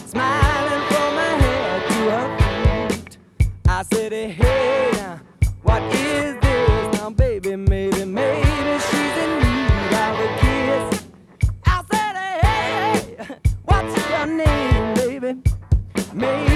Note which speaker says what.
Speaker 1: smiling from her head to her feet. I said, hey, now, what is this? Now, baby, maybe she's in need of a kiss. I said, hey, what's your name, baby? Maybe